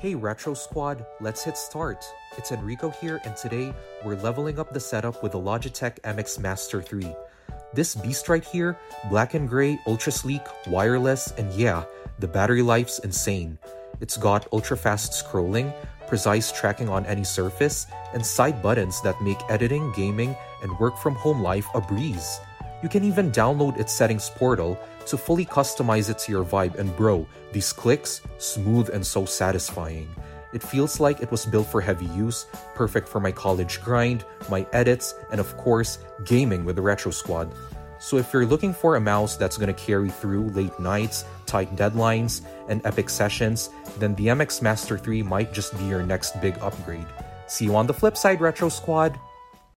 Hey Retro Squad, let's hit start. It's Enrico here, and today we're leveling up the setup with the Logitech MX Master 3. This beast right here, black and gray, ultra sleek, wireless, and yeah, the battery life's insane. It's got ultra fast scrolling, precise tracking on any surface, and side buttons that make editing, gaming, and work from home life a breeze. You can even download its settings portal to fully customize it to your vibe, and bro, these clicks, smooth and so satisfying. It feels like it was built for heavy use, perfect for my college grind, my edits, and of course, gaming with the Retro Squad. So if you're looking for a mouse that's gonna carry through late nights, tight deadlines, and epic sessions, then the MX Master 3 might just be your next big upgrade. See you on the flip side, Retro Squad!